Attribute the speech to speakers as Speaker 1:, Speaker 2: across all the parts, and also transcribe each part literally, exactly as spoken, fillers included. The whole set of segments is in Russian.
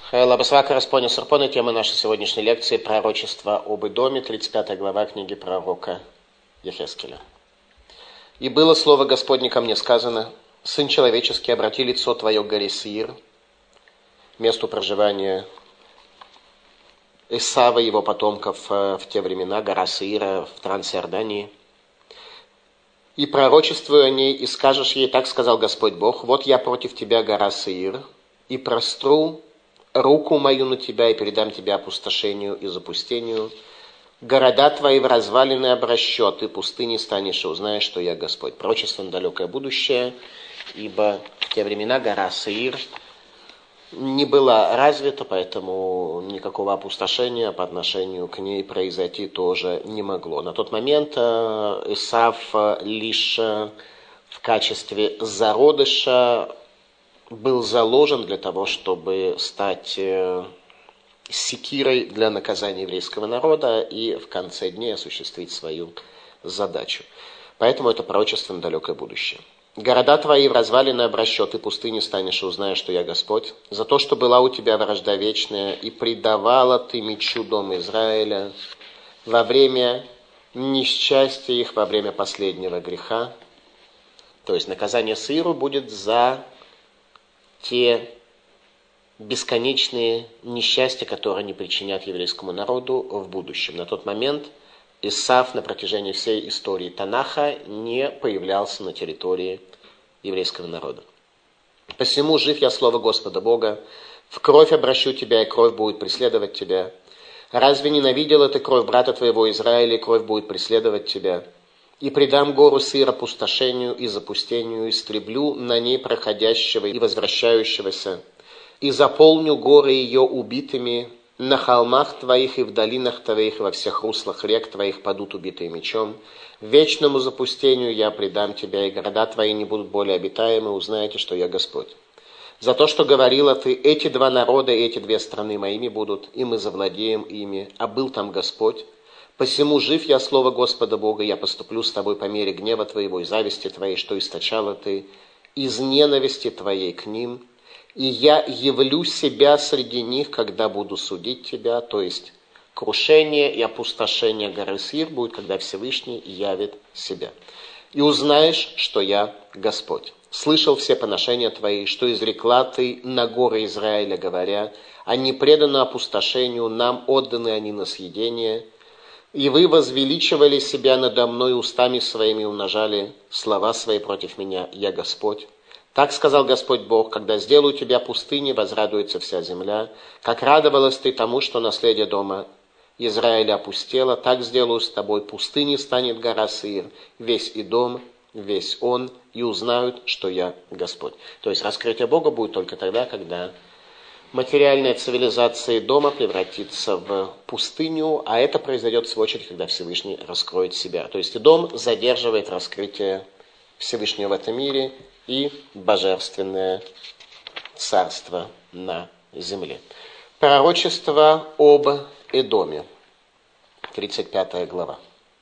Speaker 1: Лабасвака Распоня Сарпона, тема нашей сегодняшней лекции — пророчество об Идоме, тридцать пятая глава книги пророка Ехескеля. «И было слово Господне ко мне сказано: Сын человеческий, обрати лицо твое к горе Сеир, месту проживания Исава и его потомков в те времена, гора Сеира в Трансиордании, и пророчествуй о ней, и скажешь ей: так сказал Господь Бог: вот я против тебя, гора Сеир, и простру руку мою на тебя, и передам тебя опустошению и запустению. Города твои в развалины обращу, а ты пустыни станешь, и узнаешь, что я Господь». Пророчество на далекое будущее, ибо в те времена гора Сеир не была развита, поэтому никакого опустошения по отношению к ней произойти тоже не могло. На тот момент Исав лишь в качестве зародыша был заложен для того, чтобы стать секирой для наказания еврейского народа и в конце дней осуществить свою задачу. Поэтому это пророчество на далекое будущее. «Города твои в развалины обращу, ты пустыни станешь, и узнаешь, что я Господь. За то, что была у тебя вражда вечная, и предавала ты мечу дом Израиля во время несчастья их, во время последнего греха». То есть наказание Сеиру будет за те бесконечные несчастья, которые они причинят еврейскому народу в будущем. На тот момент Исав на протяжении всей истории Танаха не появлялся на территории еврейского народа. «Посему жив я слово Господа Бога, в кровь обращу тебя, и кровь будет преследовать тебя. Разве ненавидела ты кровь брата твоего Израиля, и кровь будет преследовать тебя? И предам гору Сеир опустошению и запустению, истреблю на ней проходящего и возвращающегося, и заполню горы ее убитыми. На холмах твоих и в долинах твоих, во всех руслах рек твоих падут убитые мечом. Вечному запустению я предам тебя, и города твои не будут более обитаемы, узнаете, что я Господь. За то, что говорила ты: эти два народа и эти две страны моими будут, и мы завладеем ими, а был там Господь. Посему жив я слово Господа Бога, я поступлю с тобой по мере гнева твоего и зависти твоей, что источала ты, из ненависти твоей к ним. И я явлю себя среди них, когда буду судить тебя». То есть крушение и опустошение горы Сеир будет, когда Всевышний явит себя. «И узнаешь, что я Господь. Слышал все поношения твои, что изрекла ты на горы Израиля, говоря: они преданы опустошению, нам отданы они на съедение. И вы возвеличивали себя надо мной, устами своими умножали слова свои против меня: я Господь. Так сказал Господь Бог: когда сделаю тебя пустыней, возрадуется вся земля. Как радовалась ты тому, что наследие дома Израиля опустело, так сделаю с тобой: пустыней станет гора Сеир, весь Идом, весь он, и узнают, что я Господь». То есть раскрытие Бога будет только тогда, когда материальная цивилизация Идома превратится в пустыню, а это произойдет в свою очередь, когда Всевышний раскроет себя. То есть Идом задерживает раскрытие Всевышнего в этом мире и божественное царство на земле. Пророчество об Эдоме, тридцать пятая глава.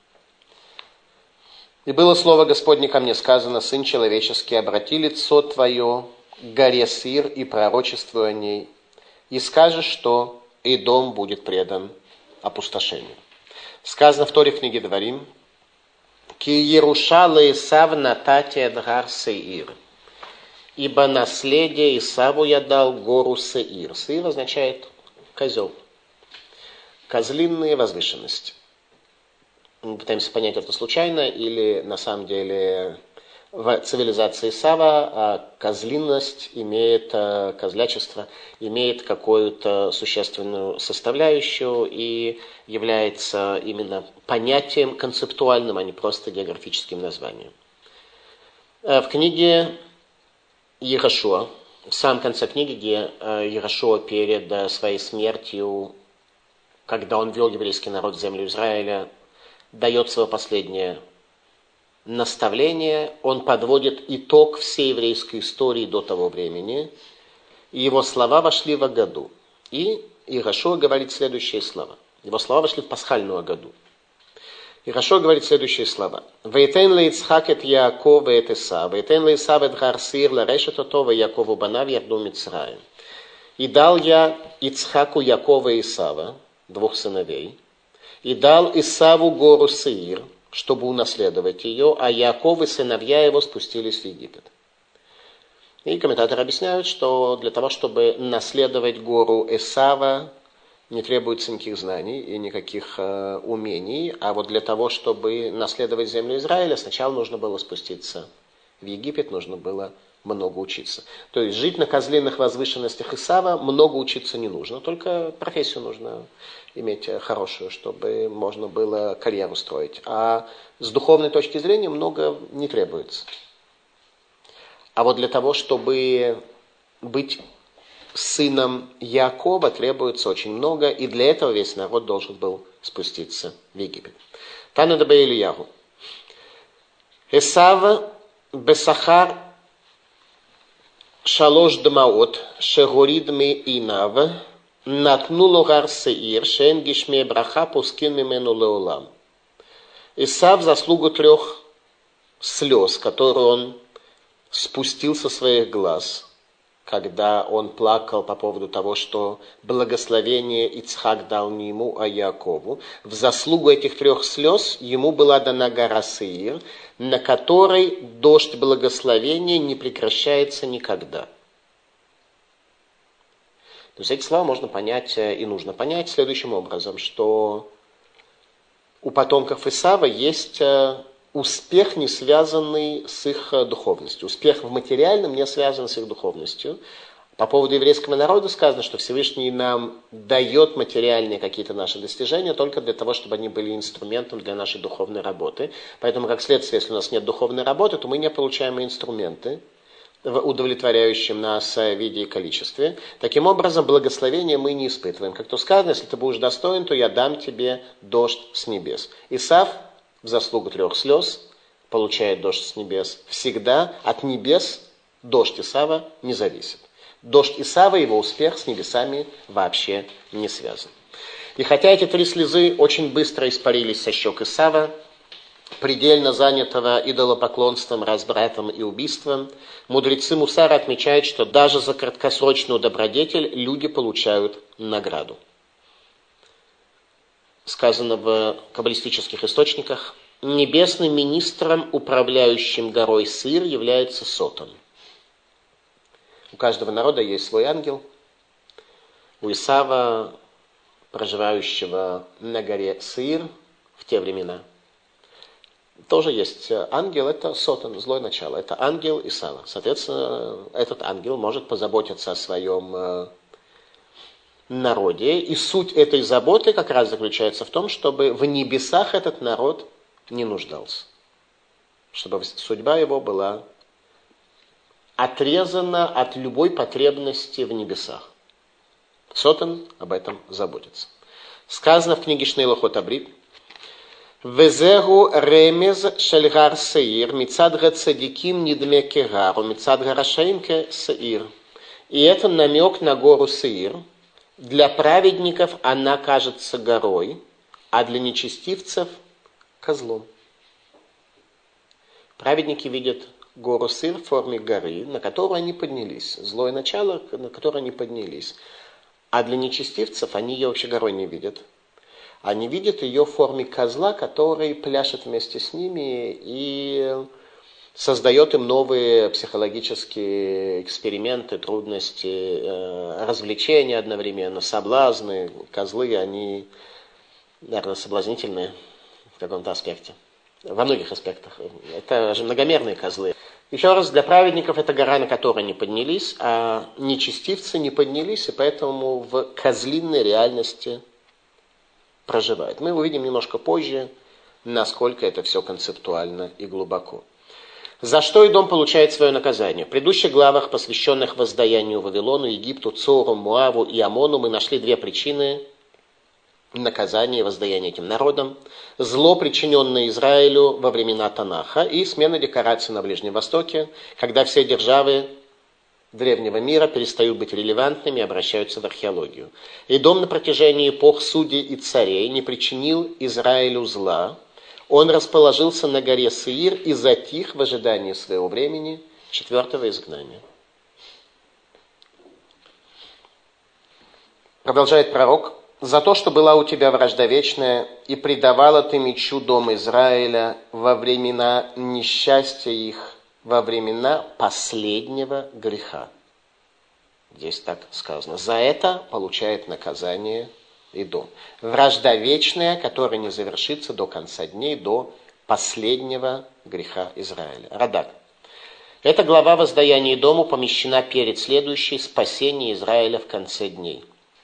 Speaker 1: «И было слово Господне ко мне сказано: Сын человеческий, обрати лицо твое к горе Сеир и пророчествуй о ней, и скажешь, что Эдом будет предан опустошению». Сказано в Торе в книге Дворим: «Ки Еруша леисав натати эд гар Сеир». «Ибо наследие Исаву я дал гору Сеир». Сеир означает козел. Козлиные возвышенности. Мы пытаемся понять это случайно, или на самом деле в цивилизации Исава козлинность имеет, козлячество имеет какую-то существенную составляющую и является именно понятием концептуальным, а не просто географическим названием. В книге Йерошуа, в самом конце книги, где Йерошуа перед своей смертью, когда он вел еврейский народ в землю Израиля, дает свое последнее наставление, он подводит итог всей еврейской истории до того времени, и его слова вошли в Агаду. И Йерошуа говорит следующие слова. Его слова вошли в пасхальную Агаду. Йерошуа говорит следующие слова. «Вейтен ле Ицхак эт Яаков эт Исав, вейтен ле Исав эт гар Сеир лерешет ото, ве Яаков убанав ярду Мицраим». И дал я Ицхаку Якова и Исава, двух сыновей, и дал Исаву гору Сеир, чтобы унаследовать ее, а Яков и сыновья его спустились в Египет. И комментаторы объясняют, что для того, чтобы наследовать гору Эсава, не требуется никаких знаний и никаких э, умений, а вот для того, чтобы наследовать землю Израиля, сначала нужно было спуститься в Египет, нужно было много учиться. То есть жить на козлиных возвышенностях Исава много учиться не нужно, только профессию нужно иметь хорошую, чтобы можно было карьеру строить. А с духовной точки зрения много не требуется. А вот для того, чтобы быть сыном Якова, требуется очень много, и для этого весь народ должен был спуститься в Египет. Тана дабе Ильяху. Эсав бесахар шалош дмаот шегорид ми инав натну логар сеир шен гишме браха пускин мимену леолам. Эсав заслугу трех слез, которые он спустил со своих глаз, когда он плакал по поводу того, что благословение Ицхак дал не ему, а Якову. В заслугу этих трех слез ему была дана гора Сеир, на которой дождь благословения не прекращается никогда. То есть эти слова можно понять и нужно понять следующим образом, что у потомков Исава есть успех, не связанный с их духовностью. Успех в материальном не связан с их духовностью. По поводу еврейского народа сказано, что Всевышний нам дает материальные какие-то наши достижения только для того, чтобы они были инструментом для нашей духовной работы. Поэтому, как следствие, если у нас нет духовной работы, то мы не получаем инструменты в удовлетворяющем нас виде и количестве. Таким образом, благословения мы не испытываем. Как то сказано, если ты будешь достоин, то я дам тебе дождь с небес. Исав в заслугу трех слез получает дождь с небес всегда. От небес дождь Исава не зависит. Дождь Исава, его успех с небесами вообще не связан. И хотя эти три слезы очень быстро испарились со щек Исава, предельно занятого идолопоклонством, разбратом и убийством, мудрецы Мусара отмечают, что даже за краткосрочную добродетель люди получают награду. Сказано в каббалистических источниках, небесным министром, управляющим горой Сеир, является Сотан. У каждого народа есть свой ангел. У Исава, проживающего на горе Сеир в те времена, тоже есть ангел, это Сотан, злое начало, это ангел Исава. Соответственно, этот ангел может позаботиться о своем народе, и суть этой заботы как раз заключается в том, чтобы в небесах этот народ не нуждался, чтобы судьба его была отрезана от любой потребности в небесах. Сотан об этом заботится. Сказано в книге Шней Лохот Абрит: «Везегу ремез шельгар сеир, мицад га цадиким нидме кегару, мицад га рашаим ке сеир». И это намек на гору Сеир. Для праведников она кажется горой, а для нечестивцев – козлом. Праведники видят гору Сеир в форме горы, на которую они поднялись. Злое начало, на которое они поднялись. А для нечестивцев они ее вообще горой не видят. Они видят ее в форме козла, который пляшет вместе с ними и создает им новые психологические эксперименты, трудности, развлечения одновременно, соблазны. Козлы, они, наверное, соблазнительные в каком-то аспекте. Во многих аспектах. Это же многомерные козлы. Еще раз, для праведников это гора, на которой они поднялись, а нечестивцы не поднялись, и поэтому в козлиной реальности проживают. Мы увидим немножко позже, насколько это все концептуально и глубоко. За что Эдом получает свое наказание? В предыдущих главах, посвященных воздаянию Вавилону, Египту, Цору, Моаву и Амону, мы нашли две причины наказания и воздаяния этим народам. Зло, причиненное Израилю во времена Танаха, и смена декораций на Ближнем Востоке, когда все державы древнего мира перестают быть релевантными и обращаются в археологию. Эдом на протяжении эпох судей и царей не причинил Израилю зла. Он расположился на горе Сеир и затих в ожидании своего времени, четвертого изгнания. Продолжает пророк. «За то, что была у тебя вражда вечная, и предавала ты мечу дом Израиля во времена несчастья их, во времена последнего греха». Здесь так сказано. За это получает наказание Идом. Вражда вечная, которая не завершится до конца дней, до последнего греха Израиля. Радак. Эта глава воздаяния Идому помещена перед следующей спасение Израиля в конце дней.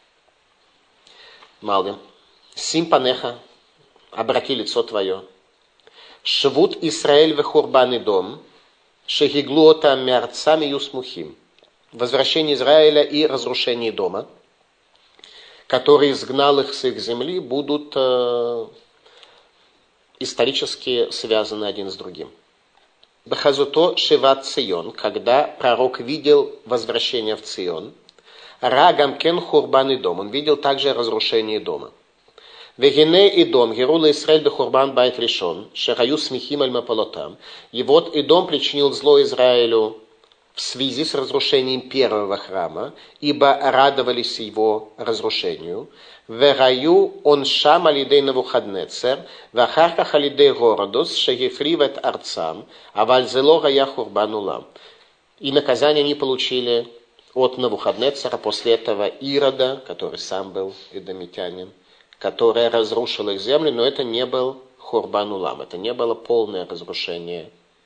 Speaker 1: Малдым. Сим панеха, обрати лицо твое. Швут Исраэль вехурбан Идом, шегиглуота мярцами юсмухим. Возвращение Израиля и разрушение дома, который изгнал их с их земли, будут э, исторически связаны один с другим. Бахазуто Шиват Цион, когда пророк видел возвращение в Цион, Рагам кен хурбан Идом, он видел также разрушение дома. Вегине Идом, Герула Исраэль бехурбан байт решон, шераю смехим аль мапалотам. И вот Идом причинил зло Израилю в связи с разрушением первого храма, ибо радовались его разрушению. Вераю он шам алидей Навуходнецер, вахарках алидей городос, шегефривет арцам, авальзело гая хурбан улам. И наказание они получили от Навуходнецера, после этого Ирода, который сам был эдомитянин, который разрушил их землю, но это не был хурбан улам, это не было полное разрушение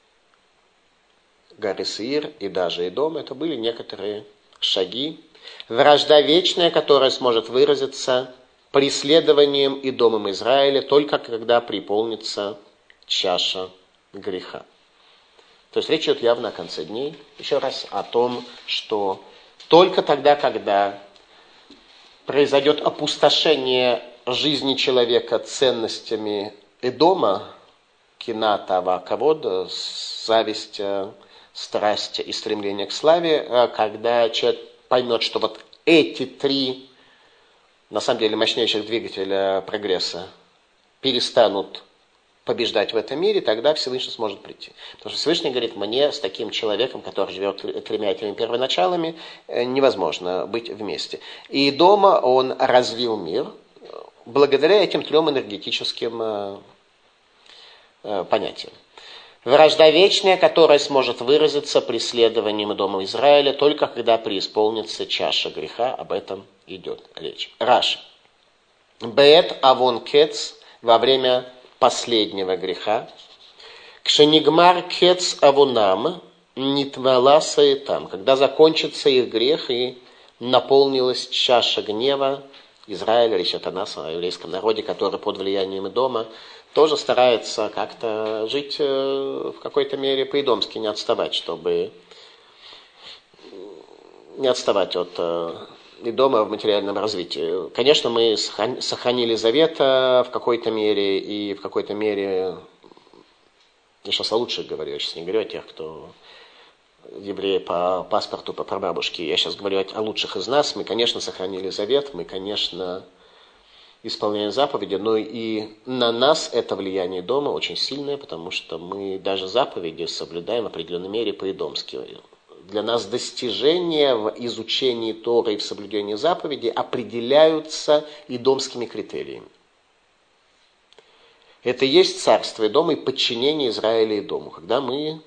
Speaker 1: горы Сеир и даже Идом, это были некоторые шаги. Вражда вечная, которая сможет выразиться преследованием и домом Израиля, только когда приполнится чаша греха. То есть речь идет явно о конце дней. Еще раз о том, что только тогда, когда произойдет опустошение жизни человека ценностями Эдома, кината, авакавод, зависть, страсть и стремление к славе, когда человек поймет, что вот эти три, на самом деле, мощнейших двигателя прогресса перестанут побеждать в этом мире, тогда Всевышний сможет прийти. Потому что Всевышний говорит, мне с таким человеком, который живет тремя этими первоначалами, невозможно быть вместе. И дома он развил мир благодаря этим трем энергетическим понятиям. Вражда вечная, которая сможет выразиться преследованием дома Израиля, только когда преисполнится чаша греха, об этом идет речь. Раши. Беет авон кец, во время последнего греха. Кшенигмар кец авунам, нитвала саэтам, когда закончится их грех и наполнилась чаша гнева Израиля, речь идет о нас, о еврейском народе, который под влиянием дома тоже старается как-то жить в какой-то мере по-идомски, не отставать, чтобы не отставать от Идома в материальном развитии. Конечно, мы сохранили завет в какой-то мере, и в какой-то мере, я сейчас о лучших говорю, я сейчас не говорю о тех, кто евреи по паспорту, по прабабушке, я сейчас говорю о лучших из нас. Мы, конечно, сохранили завет, мы, конечно, исполняем заповеди, но и на нас это влияние дома очень сильное, потому что мы даже заповеди соблюдаем в определенной мере по-идомски. Для нас достижения в изучении Торы и в соблюдении заповедей определяются идомскими критериями. Это и есть царство Идома и подчинение Израиля Идому, когда мы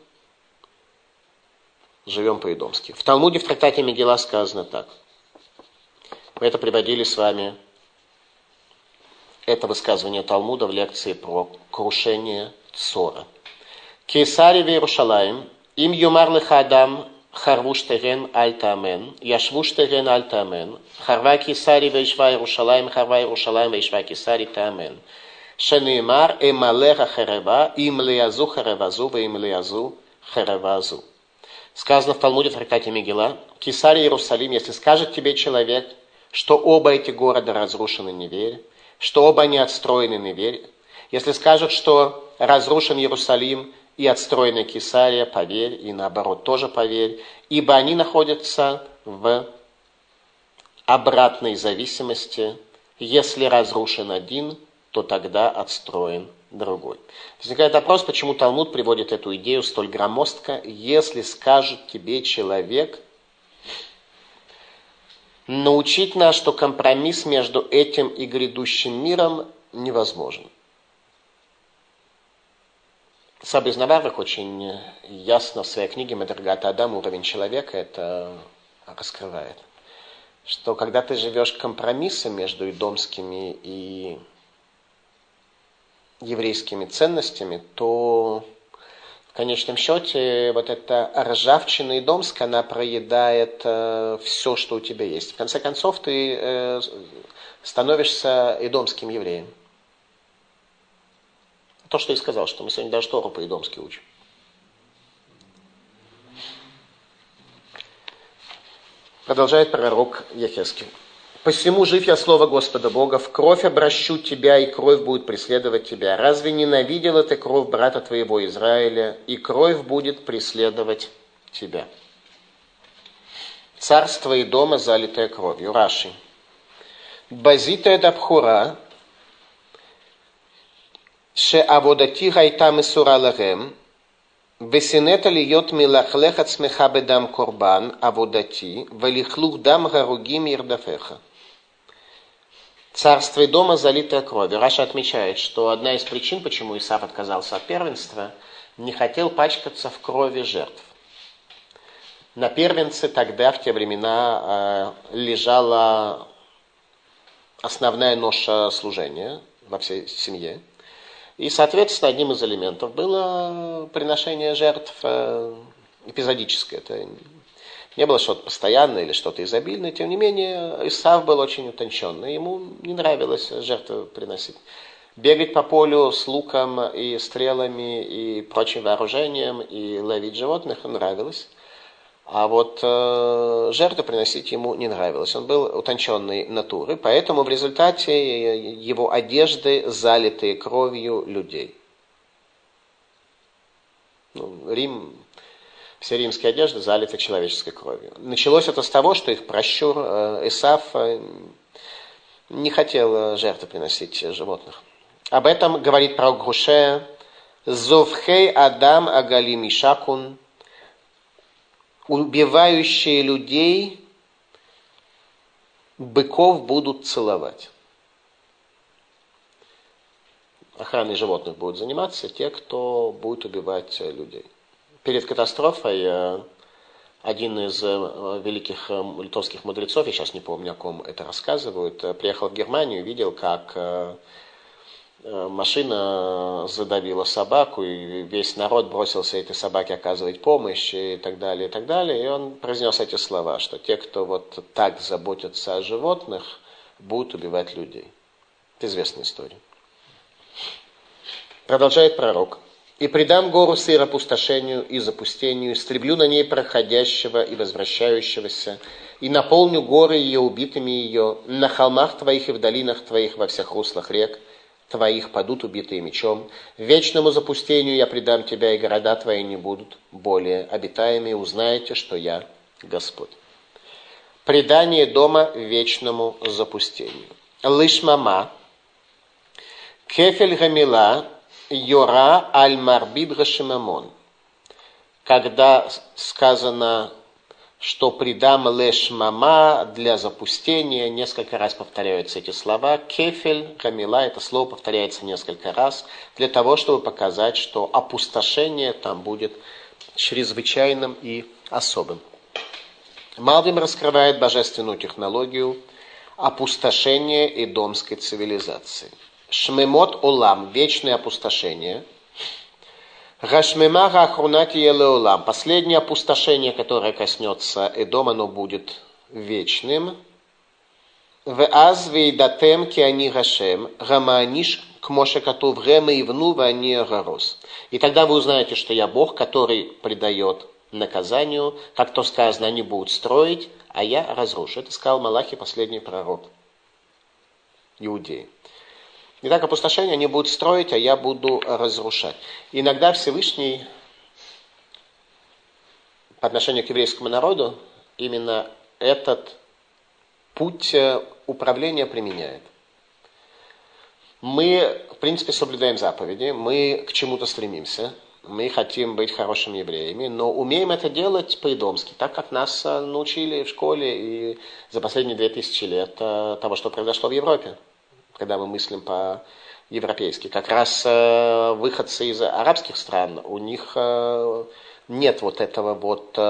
Speaker 1: живем по-идомски. В Талмуде, в трактате Мегилла сказано так. Мы это приводили с вами, это высказывание Талмуда в лекции про крушение Цора. Кейсари в Иерушалаим, им юмар леха адам харвуш терен аль тамен, яшвуш терен аль тамен, харва Кейсари вейшва Иерушалаим, харва Иерушалаим вейшва Кейсари тамен. Шенеймар эмалеха херева, им леязу херевазу, им леязу херевазу. Сказано в Талмуде в трактате Мегилла, Кейсарий Иерусалим, если скажет тебе человек, что оба эти города разрушены, не верь, что оба они отстроены, не верь. Если скажет, что разрушен Иерусалим и отстроена Кейсария, поверь, и наоборот тоже поверь, ибо они находятся в обратной зависимости. Если разрушен один, то тогда отстроен другой. Возникает вопрос, почему Талмуд приводит эту идею столь громоздко, если скажет тебе человек, научить нас, что компромисс между этим и грядущим миром невозможен. Саба из Наварвах очень ясно в своей книге «Мадрагат Адам. Уровень человека» это раскрывает. Что когда ты живешь компромиссом между идомскими и еврейскими ценностями, то в конечном счете вот эта ржавчина идомская, она проедает э, все, что у тебя есть. В конце концов, ты э, становишься идомским евреем. То, что я сказал, что мы сегодня даже Тору по-идомски учим. Продолжает пророк Ехескель. «Посему жив я слово Господа Бога, в кровь обращу тебя, и кровь будет преследовать тебя. Разве ненавидела ты кровь брата твоего Израиля, и кровь будет преследовать тебя?» Царство и дома, залитое кровью. Раши. «Базита эд абхура, ше аводати гайта месура лагем, весинета льет милахлех от смеха бедам корбан, аводати, валихлух дам гаругим ирдафеха». Царство и дома, залитое кровью. Раша отмечает, что одна из причин, почему Исав отказался от первенства, не хотел пачкаться в крови жертв. На первенце тогда, в те времена, лежала основная ноша служения во всей семье. И, соответственно, одним из элементов было приношение жертв эпизодическое. Это не было что-то постоянное или что-то изобильное. Тем не менее, Исав был очень утонченный. Ему не нравилось жертвы приносить. Бегать по полю с луком и стрелами и прочим вооружением и ловить животных нравилось. А вот э, жертву приносить ему не нравилось. Он был утонченной натуры, поэтому в результате его одежды залиты кровью людей. Ну, Рим, все римские одежды залиты человеческой кровью. Началось это с того, что их пращур э, Исав э, не хотел жертвы приносить животных. Об этом говорит пророк Гушея: «Зовхей Адам агали мишакун». Убивающие людей быков будут целовать. Охраной животных будут заниматься те, кто будет убивать людей. Перед катастрофой один из великих литовских мудрецов, я сейчас не помню, о ком это рассказывают, приехал в Германию и видел, как машина задавила собаку, и весь народ бросился этой собаке оказывать помощь, и так далее, и так далее. И он произнес эти слова, что те, кто вот так заботятся о животных, будут убивать людей. Это известная история. Продолжает пророк. «И предам гору сыр опустошению и запустению, истреблю на ней проходящего и возвращающегося, и наполню горы ее убитыми ее, на холмах твоих и в долинах твоих во всех руслах рек твоих падут убитые мечом. Вечному запустению я предам тебя, и города твои не будут более обитаемые. Узнаете, что я Господь». Предание дома вечному запустению. Лишмама. Кефель гамила йора аль марбид гашимамон. Когда сказано, что предам лешмама для запустения, несколько раз повторяются эти слова. Кефель, гамила, это слово повторяется несколько раз, для того, чтобы показать, что опустошение там будет чрезвычайным и особым. Малбим раскрывает божественную технологию опустошения идомской цивилизации. Шмемот олам, вечное опустошение. Гашмема гахрунати елеолам, последнее опустошение, которое коснется Эдома, оно будет вечным. Веаз вейдатем киани гашем, гамааниш кмоше катув гема ивну вани гарос. И тогда вы узнаете, что я Бог, который предает наказанию, как то сказано, они будут строить, а я разрушу. Это сказал Малахи, последний пророк Иудеи. Итак, опустошение они будут строить, а я буду разрушать. Иногда Всевышний по отношению к еврейскому народу именно этот путь управления применяет. Мы, в принципе, соблюдаем заповеди, мы к чему-то стремимся, мы хотим быть хорошими евреями, но умеем это делать по-идомски, так как нас научили в школе и за последние две тысячи лет того, что произошло в Европе, когда мы мыслим по-европейски. Как раз выходцы из арабских стран, у них нет вот этого вот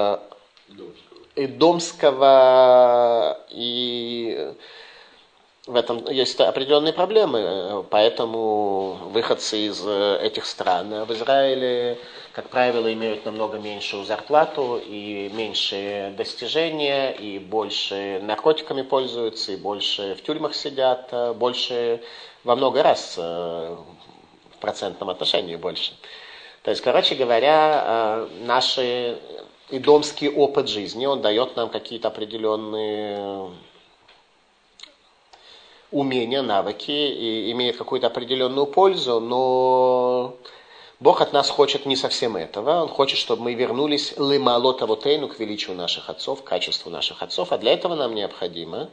Speaker 1: идомского, и в этом есть определенные проблемы, поэтому выходцы из этих стран в Израиле, как правило, имеют намного меньшую зарплату и меньшие достижения, и больше наркотиками пользуются, и больше в тюрьмах сидят, больше во много раз в процентном отношении больше. То есть, короче говоря, наш идомский опыт жизни, он дает нам какие-то определенные умения, навыки и имеет какую-то определенную пользу, но Бог от нас хочет не совсем этого. Он хочет, чтобы мы вернулись лемалот авотейну, к величию наших отцов, к качеству наших отцов, а для этого нам необходимо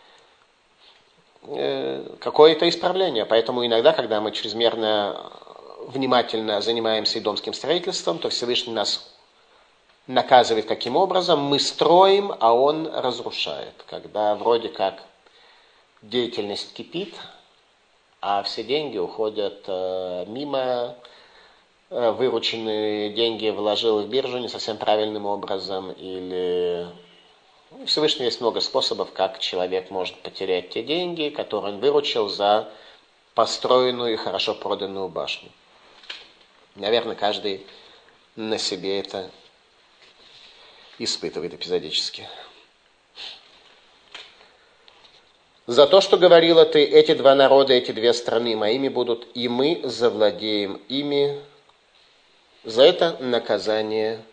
Speaker 1: какое-то исправление. Поэтому иногда, когда мы чрезмерно внимательно занимаемся идомским строительством, то Всевышний нас наказывает каким образом? Мы строим, а Он разрушает. Когда вроде как деятельность кипит, а все деньги уходят э, мимо, э, вырученные деньги вложил в биржу не совсем правильным образом, или в Всевышнем есть много способов, как человек может потерять те деньги, которые он выручил за построенную и хорошо проданную башню. Наверное, каждый на себе это испытывает эпизодически. За то, что говорила ты, эти два народа, эти две страны моими будут, и мы завладеем ими. За это наказание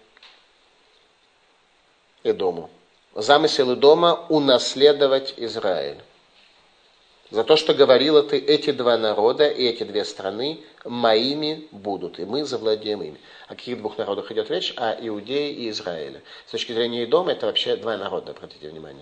Speaker 1: Эдому. Замысел Эдома унаследовать Израиль. За то, что говорила ты, эти два народа и эти две страны моими будут, и мы завладеем ими. О каких двух народах идет речь? О Иудее и Израиле. С точки зрения Эдома, это вообще два народа, обратите внимание.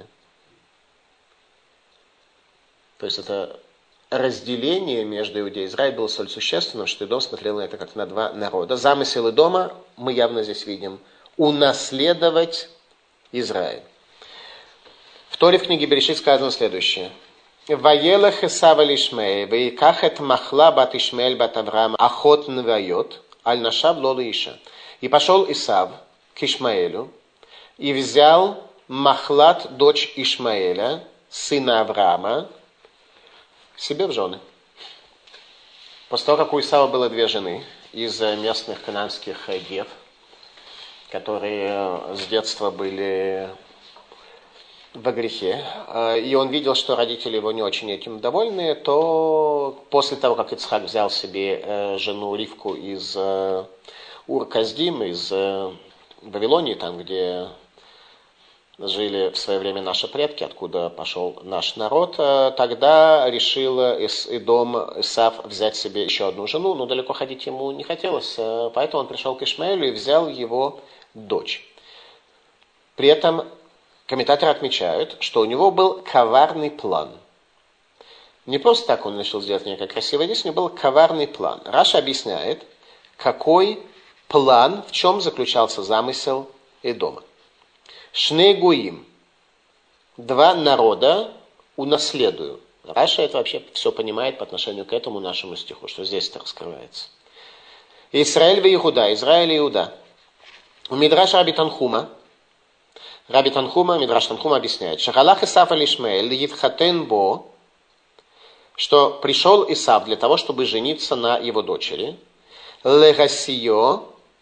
Speaker 1: То есть это разделение между Иудеей и Израилем было столь существенным, что Эдом смотрел на это как на два народа. Замысел Эдома, мы явно здесь видим, унаследовать Израиль. В Торе в книге Берешит сказано следующее. «Ваелах Исав аль Ишмаэль, ваикахет махла бат Ишмаэль бат Авраам, ахот навайот, аль нашав лола Иша». И пошел Исав к Ишмаэлю, и взял Махлат, дочь Ишмаэля, сына Авраама, себе в жены. После того, как у Исава было две жены из местных кананских дев, которые с детства были во грехе, и он видел, что родители его не очень этим довольны, то после того, как Ицхак взял себе жену Ривку из Ур-Каздим, из Вавилонии, там, где жили в свое время наши предки, откуда пошел наш народ, тогда решил Эдом, Исав взять себе еще одну жену, но далеко ходить ему не хотелось, поэтому он пришел к Ишмаэлю и взял его дочь. При этом комментаторы отмечают, что у него был коварный план. Не просто так он решил сделать некое красивое действие, у него был коварный план. Раша объясняет, какой план, в чем заключался замысел Эдома. Шней гуим. Два народа унаследую. Раша это вообще все понимает по отношению к этому нашему стиху, что здесь это раскрывается. Исраэль и Иуда. Израиль и Иуда. У Мидраш Раби Танхума. Раби Танхума, Мидраш Танхума объясняет. Шахалах Исав аль Ишмаэль йитхатен бо, что пришел Исав для того, чтобы жениться на его дочери. Легасио.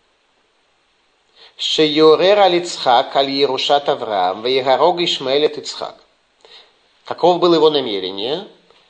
Speaker 1: Шеюрер аль Ицхак аль Ерушат Авраам, веягарог Ишмаэль эт Ицхак. Каков было его намерение?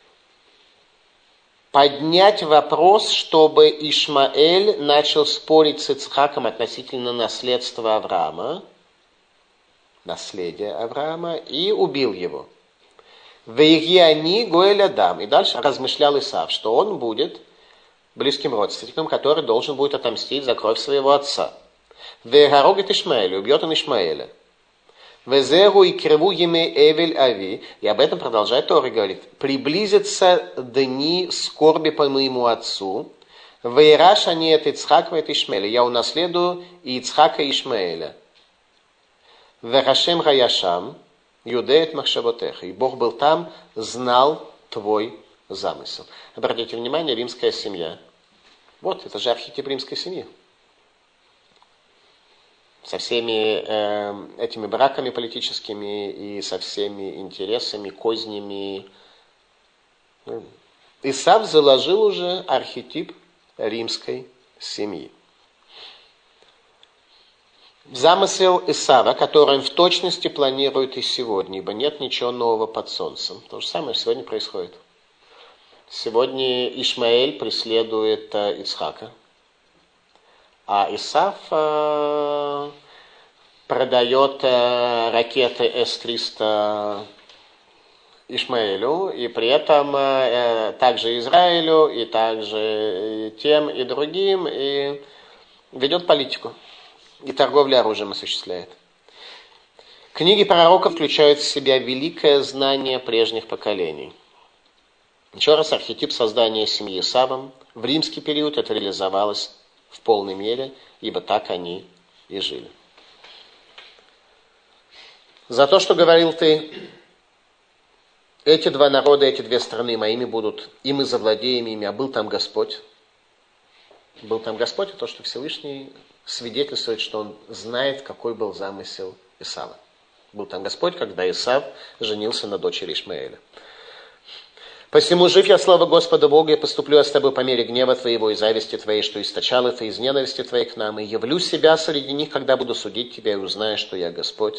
Speaker 1: Поднять вопрос, чтобы Ишмаэль начал спорить с Ицхаком относительно наследства Авраама, наследия Авраама, и убил его. Веягиани Гоэль Адам. И дальше размышлял Исав, что он будет близким родственником, который должен будет отомстить за кровь своего отца. Вегарогит Ишмаэля, убьет он Ишмаэля. Везеру и криву еме Эвель Ави. И об этом продолжает Тора, говорит. Приблизятся дни скорби по моему отцу. Вейраш они это Ицхак и Ишмаэля. Я унаследую и Ицхака и Ишмаэля. Верашем Гаяшам, Юдеет Махшавотеха. И Бог был там, знал твой замысел. Обратите внимание, римская семья. Вот, это же архетип римской семьи. Со всеми э, этими браками политическими и со всеми интересами, кознями. Исав заложил уже архетип римской семьи. Замысел Исава, который он в точности планирует и сегодня, ибо нет ничего нового под солнцем. То же самое сегодня происходит. Сегодня Ишмаэль преследует э, Ицхака, а Исав э, продает э, ракеты эс триста Ишмаэлю, и при этом э, также Израилю, и также и тем, и другим, и ведет политику, и торговлю оружием осуществляет. Книги пророков включают в себя великое знание прежних поколений. Еще раз, архетип создания семьи Исавом в римский период это реализовалось в полной мере, ибо так они и жили. За то, что говорил ты, эти два народа, эти две страны моими будут, и мы завладеем ими, а был там Господь. Был там Господь, и то, что Всевышний свидетельствует, что он знает, какой был замысел Исава. Был там Господь, когда Исав женился на дочери Ишмаэля. «Посему жив я, слава Господа Бога, и поступлю я с тобой по мере гнева твоего и зависти твоей, что источал это из ненависти твоей к нам, и явлю себя среди них, когда буду судить тебя, и узнаю, что я Господь».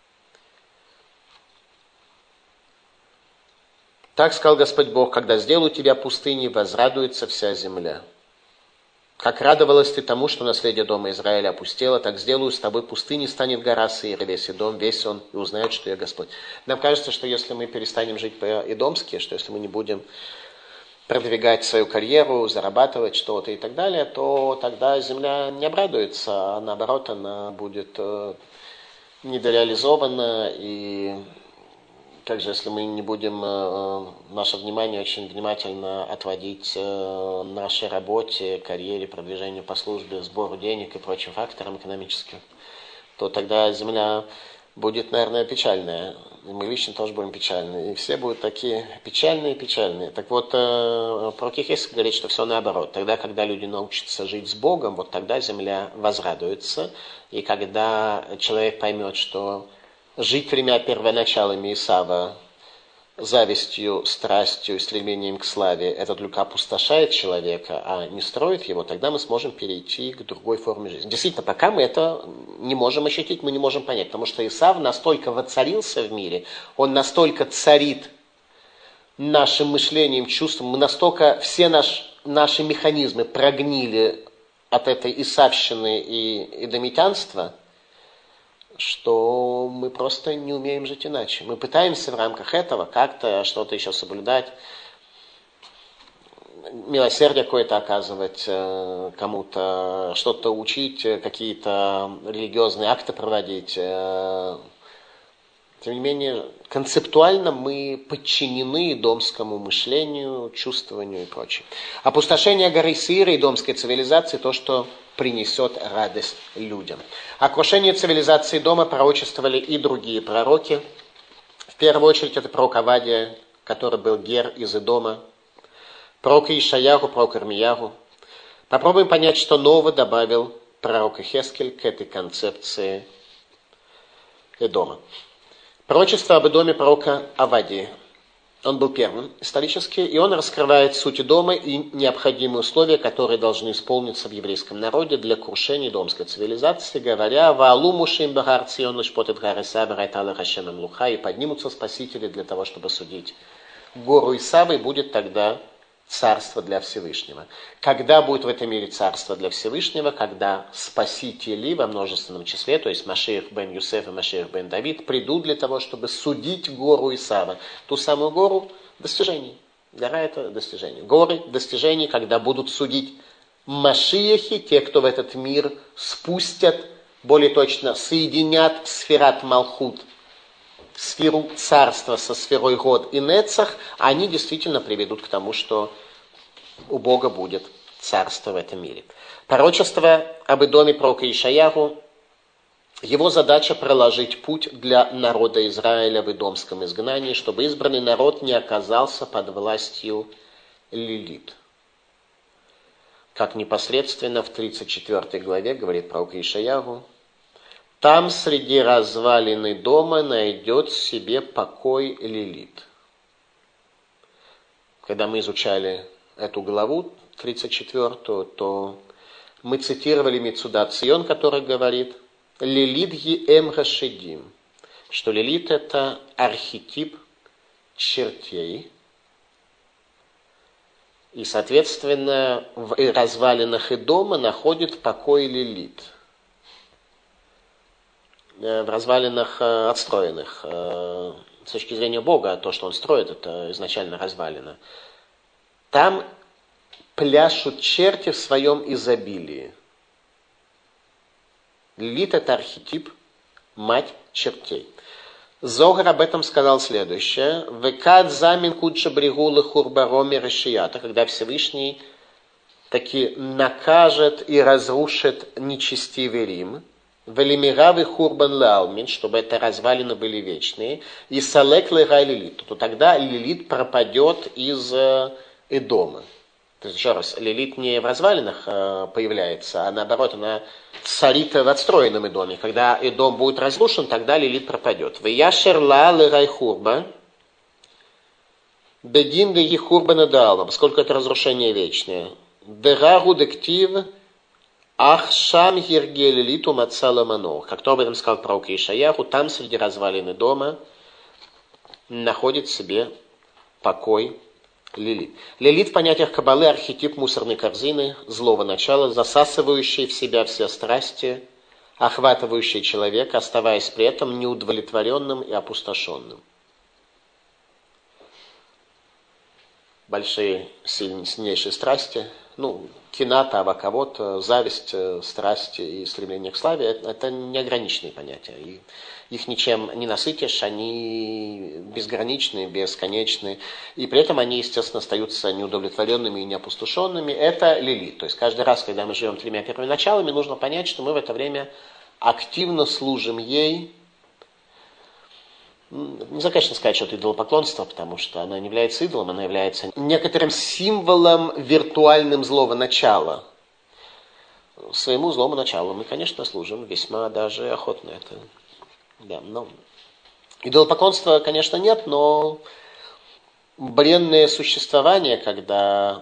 Speaker 1: Так сказал Господь Бог: когда сделаю тебя пустыней, возрадуется вся земля. Как радовалась ты тому, что наследие дома Израиля опустело, так сделаю с тобой пустыней, станет гора Сеир, весь Идом, весь он, и узнает, что я Господь. Нам кажется, что если мы перестанем жить по-идомски, что если мы не будем продвигать свою карьеру, зарабатывать что-то и так далее, то тогда земля не обрадуется, а наоборот она будет недореализована. И также, если мы не будем э, наше внимание очень внимательно отводить э, нашей работе, карьере, продвижению по службе, сбору денег и прочим факторам экономическим, то тогда земля будет, наверное, печальная. И мы лично тоже будем печальны. И все будут такие печальные-печальные. Так вот, э, про Кихес говорит, что все наоборот. Тогда, когда люди научатся жить с Богом, вот тогда земля возрадуется. И когда человек поймет, что жить тремя первоначалами Исава, завистью, страстью и стремлением к славе, это только опустошает человека, а не строит его, тогда мы сможем перейти к другой форме жизни. Действительно, пока мы это не можем ощутить, мы не можем понять, потому что Исав настолько воцарился в мире, он настолько царит нашим мышлением, чувством, мы настолько все наш, наши механизмы прогнили от этой исавщины и идомитянства, что мы просто не умеем жить иначе. Мы пытаемся в рамках этого как-то что-то еще соблюдать, милосердие какое-то оказывать кому-то, что-то учить, какие-то религиозные акты проводить. Тем не менее, концептуально мы подчинены идомскому мышлению, чувствованию и прочее. Опустошение горы Сеира и идомской цивилизации – то, что принесет радость людям. О крушении цивилизации дома пророчествовали и другие пророки. В первую очередь это пророк Авадия, который был гер из Идома, пророк Ишаяху, пророк Ирмияху. Попробуем понять, что нового добавил пророк Ихескель к этой концепции Идома. Пророчество об Идоме пророка Авадии. Он был первым исторически, и он раскрывает суть Идома и необходимые условия, которые должны исполниться в еврейском народе для крушения идомской цивилизации, говоря: «Ваалу мушим багар цион лишпотет гар Исава райтала хашем млуха», и поднимутся спасители для того, чтобы судить гору Исава, и будет тогда царство для Всевышнего. Когда будет в этом мире царство для Всевышнего? Когда спасители во множественном числе, то есть Машиах бен Юсеф и Машиах бен Давид, придут для того, чтобы судить гору Исава. Ту самую гору достижений. Гора – это достижение. Горы достижений, когда будут судить Машиахи, те, кто в этот мир спустят, более точно, соединят сферат Малхут, сферу царства со сферой Год и Нецах, они действительно приведут к тому, что у Бога будет царство в этом мире. Пророчество об Идоме пророка Ишаяху, его задача проложить путь для народа Израиля в идомском изгнании, чтобы избранный народ не оказался под властью Лилит. Как непосредственно в тридцать четвёртой главе говорит пророк Ишаяху: «Там среди развалины дома найдет себе покой Лилит». Когда мы изучали эту главу, тридцать четвёртую, то мы цитировали Мицудат Цион, который говорит: «Лилит ги эм гашедим», что Лилит – это архетип чертей. И, соответственно, в развалинах Идома находит покой Лилит. В развалинах отстроенных. С точки зрения Бога, то, что он строит, это изначально развалина. Там пляшут черти в своем изобилии. Лилит – это архетип, мать чертей. Зогар об этом сказал следующее: «Векад замин кудша бригулы хурбароми решията», когда Всевышний таки накажет и разрушит нечестивый Рим, «Велимиравы хурбан лаумин», чтобы это развалины были вечные, и «Салек легай Лилит», то тогда Лилит пропадет из Эдома. То есть, еще раз, Лилит не в развалинах появляется, а наоборот, она царит в отстроенном Эдоме. Когда Эдом будет разрушен, тогда Лилит пропадет. «Вияшер ла легай хурба», «Бедин леги хурба надалма», поскольку это разрушение вечное. «Дерагу дектив», «Ах шам гирге Лилиту мацала манох». Как то об этом сказал пророк Ишаяху, там среди развалины дома находит себе покой Лилит. Лилит в понятиях Каббалы архетип мусорной корзины, злого начала, засасывающий в себя все страсти, охватывающий человека, оставаясь при этом неудовлетворенным и опустошенным. Большие, сильнейшие страсти, ну, кината, авакавод, зависть, страсти и стремление к славе – это неограниченные понятия. И их ничем не насытишь, они безграничны, бесконечны. И при этом они, естественно, остаются неудовлетворенными и неопустошенными. Это Лилит. То есть каждый раз, когда мы живем тремя первыми началами, нужно понять, что мы в это время активно служим ей. Нельзя, конечно, сказать, что это идолопоклонство, потому что она не является идолом, она является некоторым символом виртуальным злого начала. Своему злому началу мы, конечно, служим весьма даже охотно. Это, да, но... Идолопоклонства, конечно, нет, но бренное существование, когда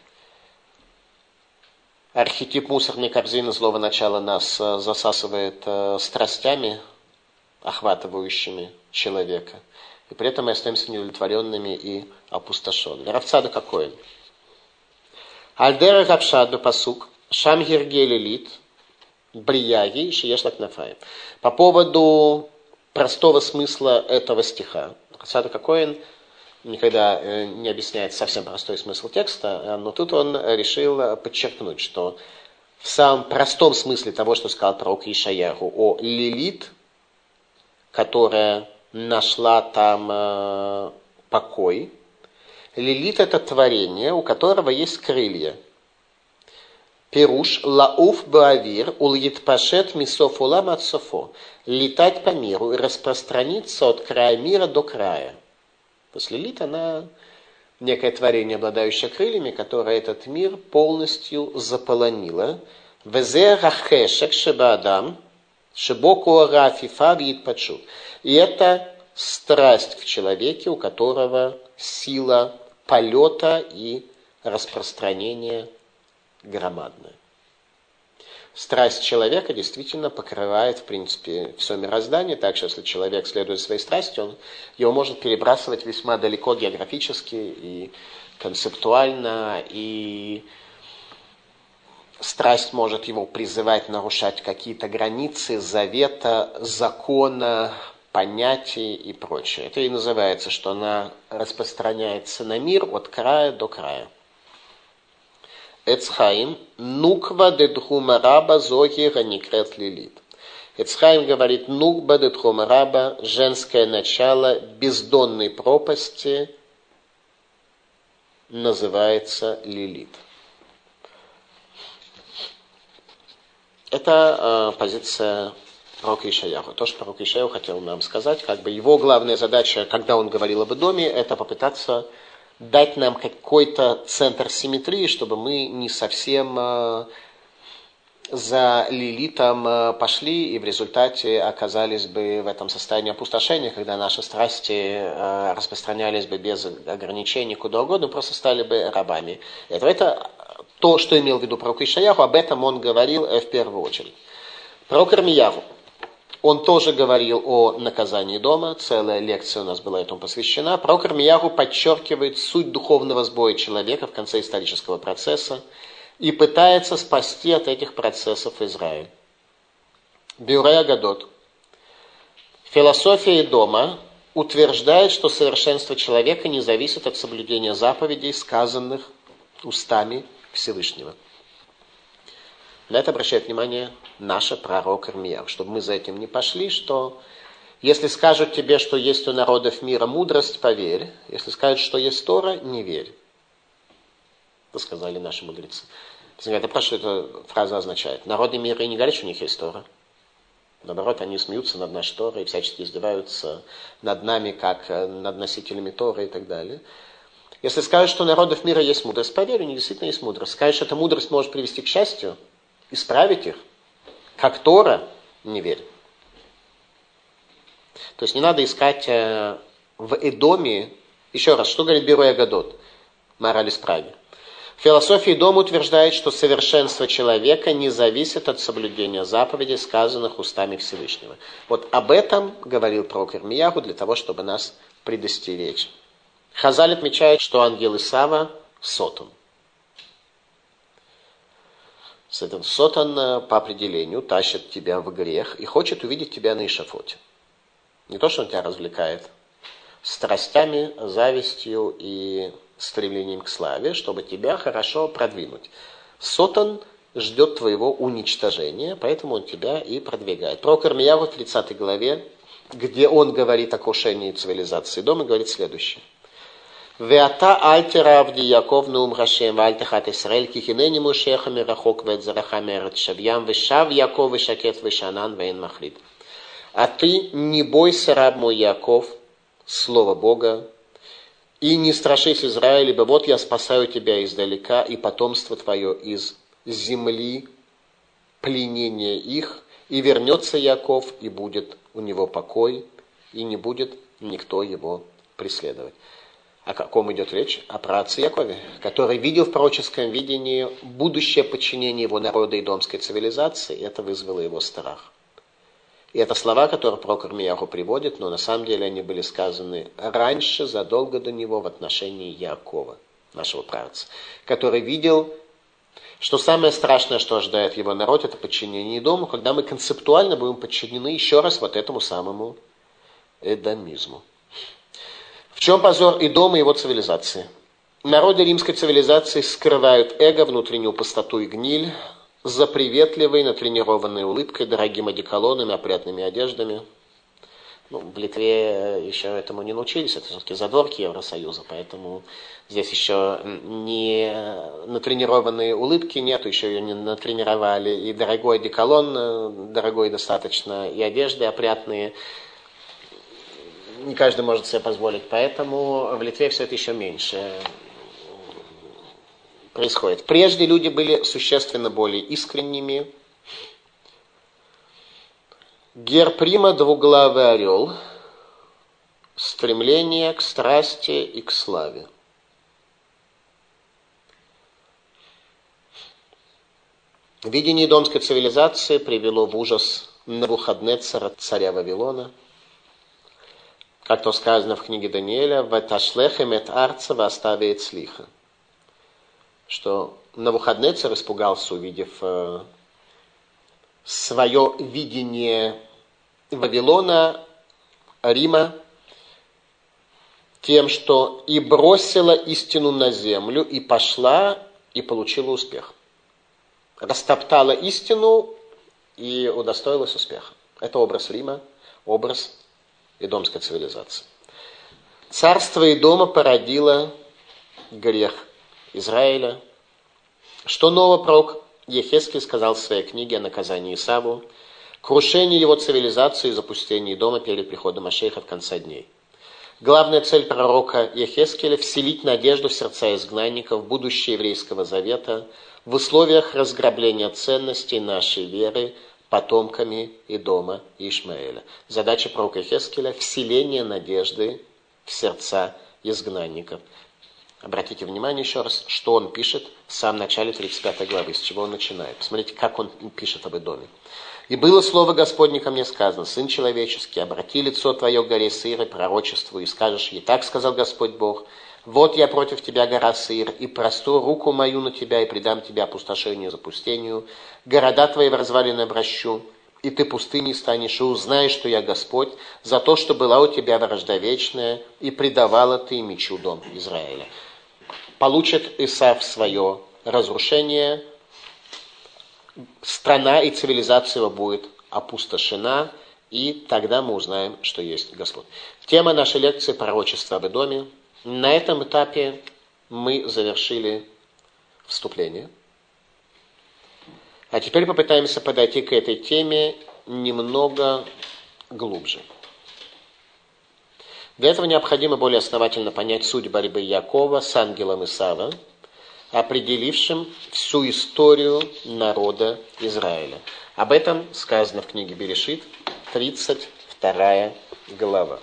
Speaker 1: архетип мусорной корзины злого начала нас засасывает страстями, охватывающими человека. И при этом мы остаемся неудовлетворенными и опустошенными. Рав Цадок Акоэн. Альдера Рапшад бепасук шам гирге Лилит брияги шиеш лакнафаем. По поводу простого смысла этого стиха. Рав Цадок Акоэн никогда не объясняет совсем простой смысл текста, но тут он решил подчеркнуть, что в самом простом смысле того, что сказал пророк Ишаяху о Лилит, которая нашла там э, покой. Лилит – это творение, у которого есть крылья. Пируш лауф баавир ульитпашет мисоф улам от софо. Летать по миру и распространиться от края мира до края. То есть Лилит, она некое творение, обладающее крыльями, которое этот мир полностью заполонило. Везе рахешек шебаадам. Шибоку рафифа вид пачут. И это страсть в человеке, у которого сила полета и распространения громадная. Страсть человека действительно покрывает, в принципе, все мироздание, так что если человек следует своей страсти, он его может перебрасывать весьма далеко географически и концептуально, и страсть может его призывать нарушать какие-то границы завета, закона, понятий и прочее. Это и называется, что она распространяется на мир от края до края. Эцхаим нуква дедхума раба зоги ганикрет Лилит. Эцхаим говорит, нуква дедхума раба, женское начало бездонной пропасти, называется Лилит. Это э, позиция пророка Ишаяху. То, что пророк Ишаяху хотел нам сказать, как бы его главная задача, когда он говорил об Эдоме, это попытаться дать нам какой-то центр симметрии, чтобы мы не совсем э, за лилитом э, пошли и в результате оказались бы в этом состоянии опустошения, когда наши страсти э, распространялись бы без ограничений куда угодно, просто стали бы рабами. Это, это то, что имел в виду пророк Ишаяху, об этом он говорил э, в первую очередь. Пророк Ирмияху, он тоже говорил о наказании дома, целая лекция у нас была этому посвящена. Пророк Ирмияху подчеркивает суть духовного сбоя человека в конце исторического процесса и пытается спасти от этих процессов Израиль. Бюрей Агадот. Философия дома утверждает, что совершенство человека не зависит от соблюдения заповедей, сказанных устами Всевышнего. На это обращает внимание наш пророк Ирмияху, чтобы мы за этим не пошли, что если скажут тебе, что есть у народов мира мудрость, поверь. Если скажут, что есть Тора, не верь. Это сказали наши мудрецы. Это про что эта фраза означает? Народы мира и не говорят, что у них есть Тора. Наоборот, они смеются над нашей Торой, всячески издеваются над нами, как над носителями Торы и так далее. Если скажут, что у народов мира есть мудрость, поверь, у них действительно есть мудрость. Скажешь, что эта мудрость может привести к счастью, исправить их, как Тора, не верь. То есть не надо искать э, в Эдоме, еще раз, что говорит Бюрей Агадот, мораль из Праги. Философия Эдома утверждает, что совершенство человека не зависит от соблюдения заповедей, сказанных устами Всевышнего. Вот об этом говорил пророк Ирмияху для того, чтобы нас предостеречь. Хазаль отмечает, что ангел Исава сотан. Сотан по определению тащит тебя в грех и хочет увидеть тебя на эшафоте. Не то, что он тебя развлекает страстями, завистью и стремлением к славе, чтобы тебя хорошо продвинуть. Сотан ждет твоего уничтожения, поэтому он тебя и продвигает. Пророк Ирмияху в тридцатой главе, где он говорит о крушении цивилизации дома, говорит следующее. «Веата альтера авди Яков наум Хашем вальтахат Исраэль кихинени мушеха мирахок вет зараха мерет шавьям вешав Яков вешакет вешанан вейн махлид». А ты не бойся, раб мой Яков, слово Бога, и не страшись Израиля, ибо вот я спасаю тебя издалека и потомство твое из земли пленения их, и вернется Яков, и будет у него покой, и не будет никто его преследовать. О каком идет речь? О праотце Якове, который видел в пророческом видении будущее подчинение его народа и домской цивилизации, и это вызвало его страх. И это слова, которые пророк Ирмияху приводит, но на самом деле они были сказаны раньше, задолго до него, в отношении Якова, нашего праотца, который видел, что самое страшное, что ожидает его народ, это подчинение дому, когда мы концептуально будем подчинены еще раз вот этому самому эдомизму. В чем позор Эдома и его цивилизации? Народы римской цивилизации скрывают эго, внутреннюю пустоту и гниль за приветливой, натренированной улыбкой, дорогим одеколоном и опрятными одеждами. Ну, в Литве еще этому не научились, это все-таки задворки Евросоюза, поэтому здесь еще не натренированные улыбки нету, еще ее не натренировали, и дорогой одеколон, дорогой достаточно, и одежды опрятные. Не каждый может себе позволить, поэтому в Литве все это еще меньше происходит. Прежде люди были существенно более искренними. Герб Рима — двуглавый орел, стремление к страсти и к славе. Видение домской цивилизации привело в ужас Навуходнецара, царя Вавилона. Как то сказано в книге Даниэля, «Ваташлехем эт арца ваставеет слиха», что Навуходнецар испугался, увидев э, свое видение Вавилона, Рима, тем, что и бросила истину на землю, и пошла, и получила успех. Растоптала истину и удостоилась успеха. Это образ Рима, образ Эдомской цивилизации. Царство Эдома породило грех Израиля. Что нового пророк Ехескель сказал в своей книге о наказании Исаву, крушение его цивилизации и запустение дома перед приходом Машеха в конце дней. Главная цель пророка Ехескеля – вселить надежду в сердца изгнанников, будущее еврейского завета, в условиях разграбления ценностей нашей веры потомками Идома и Ишмаэля. Задача пророка Ехескеля – вселение надежды в сердца изгнанников. Обратите внимание еще раз, что он пишет в самом начале тридцать пятой главы, с чего он начинает. Посмотрите, как он пишет об Идоме. «И было слово Господне ко мне сказано, Сын человеческий, обрати лицо твое к горе Сир и пророчествуй, и скажешь ей, так сказал Господь Бог, вот я против тебя, гора Сир, и простру руку мою на тебя, и предам тебя опустошению и запустению, города твои в развалины обращу, и ты пустыней станешь, и узнаешь, что я Господь, за то, что была у тебя вражда вечная, и предавала ты мечу дом Израиля». Получит Исав свое разрушение, страна и цивилизация его будет опустошена, и тогда мы узнаем, что есть Господь. Тема нашей лекции – пророчество об Идоме. На этом этапе мы завершили вступление. А теперь попытаемся подойти к этой теме немного глубже. Для этого необходимо более основательно понять суть борьбы Якова с ангелом Исава, определившим всю историю народа Израиля. Об этом сказано в книге Берешит, тридцать вторая глава.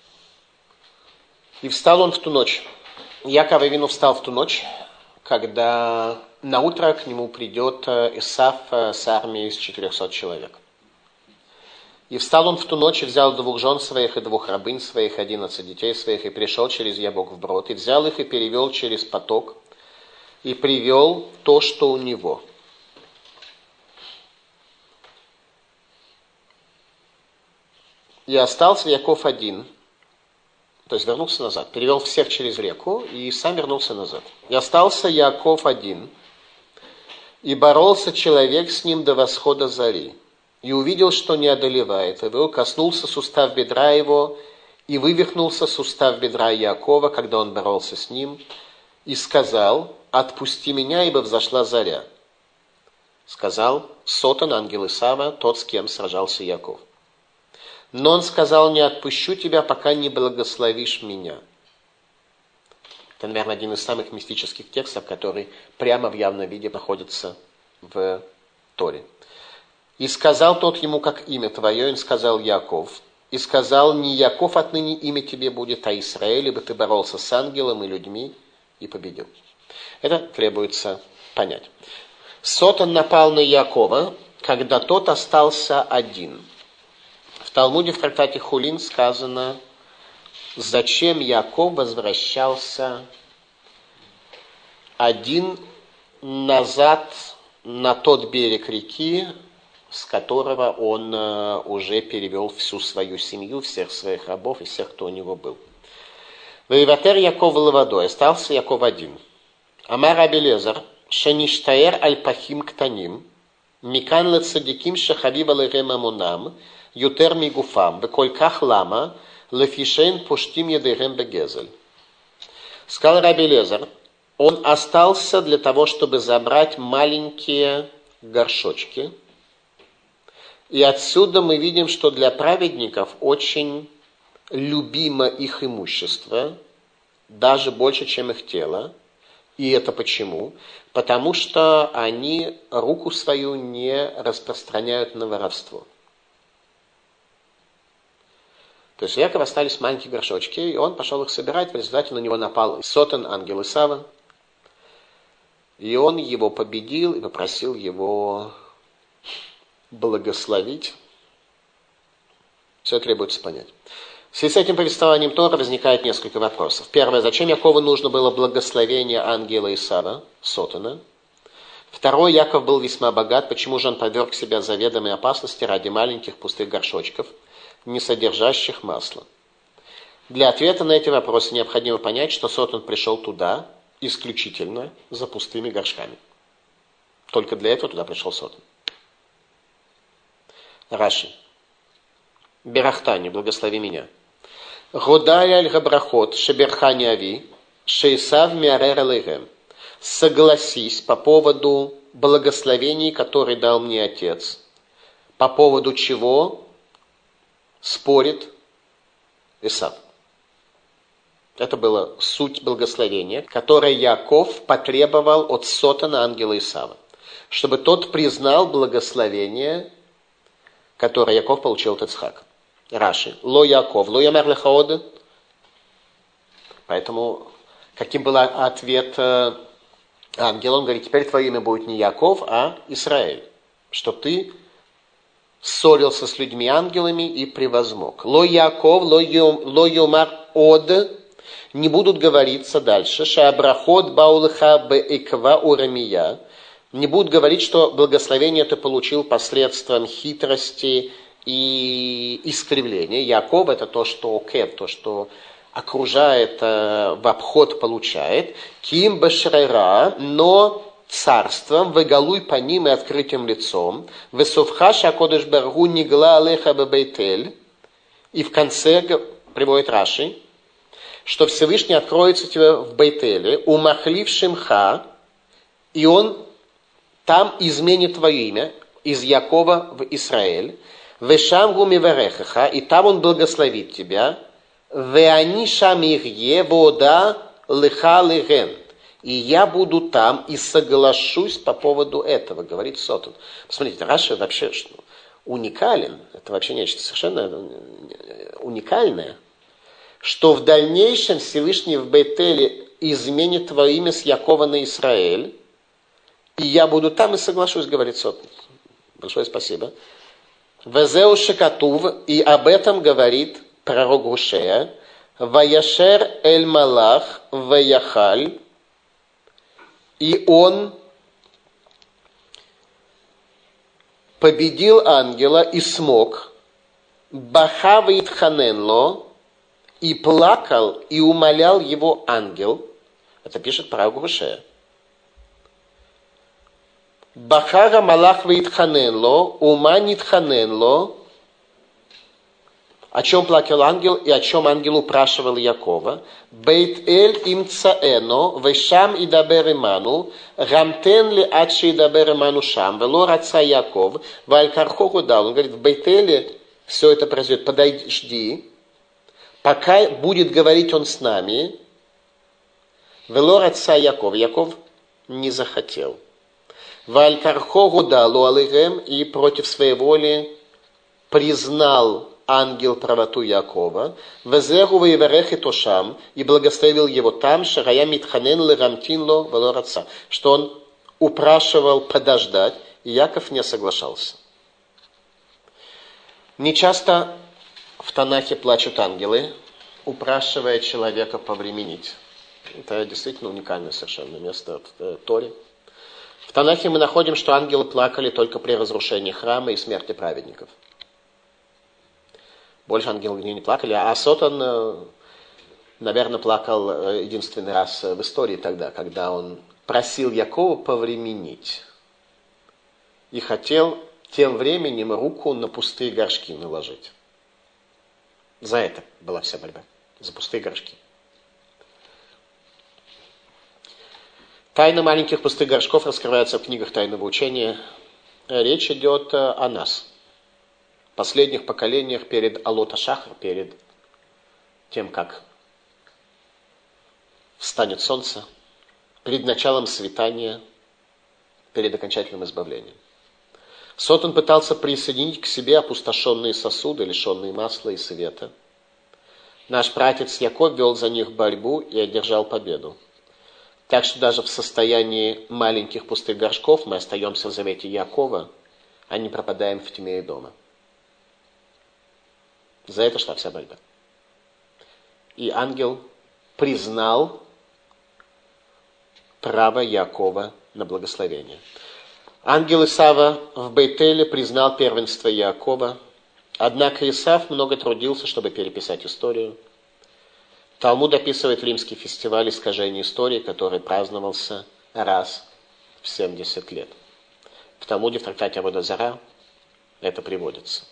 Speaker 1: «И встал он в ту ночь». Яков Авину встал в ту ночь, когда наутро к нему придет Исав с армией из четырехсот человек. «И встал он в ту ночь, и взял двух жен своих, и двух рабынь своих, одиннадцать детей своих, и пришел через Ябок вброд, и взял их, и перевел через поток, и привел то, что у него». «И остался Яков один», то есть вернулся назад, перевел всех через реку, и сам вернулся назад. «И остался Яков один, и боролся человек с ним до восхода зари. И увидел, что не одолевает его, коснулся сустав бедра его, и вывихнулся сустав бедра Якова, когда он боролся с ним, и сказал: отпусти меня, ибо взошла заря. Сказал Сотан, ангел Исава, тот, с кем сражался Яков. Но он сказал: не отпущу тебя, пока не благословишь меня. Это, наверное, один из самых мистических текстов, который прямо в явном виде находится в Торе. И сказал тот ему, как имя твое, и он сказал: Яков. И сказал: не Яков отныне имя тебе будет, а Израиль, ибо ты боролся с ангелом и людьми и победил. Это требуется понять. Сотан напал на Якова, когда тот остался один. В Талмуде в трактате Хулин сказано: зачем Яков возвращался один назад на тот берег реки, с которого он уже перевел всю свою семью, всех своих рабов и всех, кто у него был. «Ваиватер Яков лавадой», остался Яков один. «Амар Раби Элиэзер, шеништаэр аль-пахим ктаним, микан лецадиким шахавив алейхем амунам, ютер мигуфам, векольках лама, лефишейн пуштим ядейхем бегезель». Сказал Раби Элиэзер, он остался для того, чтобы забрать маленькие горшочки. И отсюда мы видим, что для праведников очень любимо их имущество, даже больше, чем их тело. И это почему? Потому что они руку свою не распространяют на воровство. То есть у Якова остались маленькие горшочки, и он пошел их собирать, в результате на него напал Сотан, ангел Исава. И он его победил и попросил его благословить. Все требуется понять. В связи с этим повествованием Тора возникает несколько вопросов. Первое: зачем Якову нужно было благословение ангела Исава, Сотана? Второе: Яков был весьма богат, почему же он подверг себя заведомой опасности ради маленьких пустых горшочков, не содержащих масла? Для ответа на эти вопросы необходимо понять, что Сотан пришел туда исключительно за пустыми горшками. Только для этого туда пришел Сотан. Раши. Берахтани, благослови меня. Годай аль габрахот, шеберхани ави, шейсав миарер алейхем. согласись по поводу благословений, которые дал мне отец, по поводу чего спорит Исав. Это была суть благословения, которое Яаков потребовал от Сотана, ангела Исава, чтобы тот признал благословение, которое Яаков получил от Ицхака. Раши. Ло Яаков, ло ямар леха од. Поэтому, каким был ответ ангела? Он говорит, теперь твое имя будет не Яаков, а Исраэль. Что ты ссорился с людьми ангелами и превозмог. Ло Яаков, ло юмар од. Не будут говориться дальше. Шаабрахот баулыха бэиква урамия. Не будут говорить, что благословение ты получил посредством хитрости и искривления. Яаков это то, что окев, то, что окружает, в обход получает. Ким башрера, но царством, выгалуй по ним и открытым лицом. Весовха шакодыш баргу нигла алеха бебейтель. И в конце приводит Раши, что Всевышний откроется тебе в Бейтеле, умахлив шимха, и он там изменит твое имя из Якова в Израиль, вешамгу миверехаха, и там он благословит тебя, веани шамирье вода леха леген, и я буду там и соглашусь по поводу этого, говорит Сотан. Посмотрите, Раша вообще что, уникален, это вообще нечто совершенно уникальное, что в дальнейшем Всевышний в Бейтеле изменит твое имя с Якова на Израиль, и я буду там и соглашусь, говорит Сотан. Большое спасибо. Везеу шекатув, и об этом говорит пророк Гушея, ваяшер эль малах ваяхаль, и он победил ангела и смог, бахавит ханенло, и плакал, и умолял его ангел. Это пишет пророк Гушея. Бахара малах вейтханенло, ума нитханенло. О чем плакал ангел и о чем ангел упрашивал Якова. Бейт-эль имцаэно, вешам идабер иману, рамтен ли адши идабер иману шам, вело раца Яков, валькархоху дал. Он говорит, в Бейтеле все это произойдет, подожди, пока будет говорить он с нами, вело раца Яков, Яков не захотел. Валькархоху дал алыгем, и против своей воли признал ангел правоту Якова, везеру веверех и тошам, и благословил его там, шарая митханен лерамтинло велораца, что он упрашивал подождать, и Яков не соглашался. Нечасто в Танахе плачут ангелы, упрашивая человека повременить. Это действительно уникальное совершенно место в Торе. В Танахе мы находим, что ангелы плакали только при разрушении храма и смерти праведников. Больше ангелы не плакали, а Сотан, наверное, плакал единственный раз в истории тогда, когда он просил Якова повременить и хотел тем временем руку на пустые горшки наложить. За это была вся борьба, за пустые горшки. Тайна маленьких пустых горшков раскрывается в книгах тайного учения. Речь идет о нас, последних поколениях перед Алота Шахар, перед тем, как встанет солнце, перед началом свитания, перед окончательным избавлением. Сотан пытался присоединить к себе опустошенные сосуды, лишенные масла и света. Наш пратец Яков вел за них борьбу и одержал победу. Так что даже в состоянии маленьких пустых горшков мы остаемся в завете Якова, а не пропадаем в тьме и дома. За это шла вся борьба. И ангел признал право Якова на благословение. Ангел Исава в Бейтеле признал первенство Якова, однако Исав много трудился, чтобы переписать историю. Талмуд описывает римский фестиваль искажения истории, который праздновался раз в семьдесят лет. В Талмуде, в трактате Авода Зара, это приводится.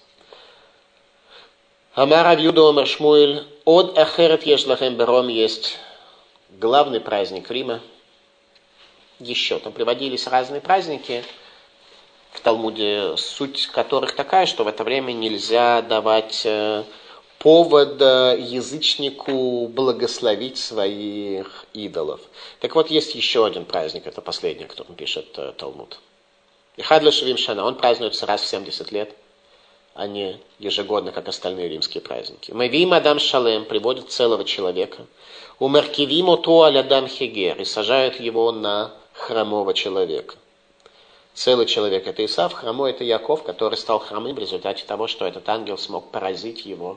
Speaker 1: Амар Рав Юда омар Шмуэль, од ахерет еш лахем бером, есть главный праздник Рима, еще. Там приводились разные праздники в Талмуде, суть которых такая, что в это время нельзя давать повод язычнику благословить своих идолов. Так вот, есть еще один праздник, это последний, о котором пишет Талмуд. Эхад лешевим шана, он празднуется раз в семьдесят лет, а не ежегодно, как остальные римские праздники. Мавим адам шалем, приводит целого человека. Умеркивим ото аль адам хегер, и сажают его на хромого человека. Целый человек это Исав, хромой это Яков, который стал хромым в результате того, что этот ангел смог поразить его.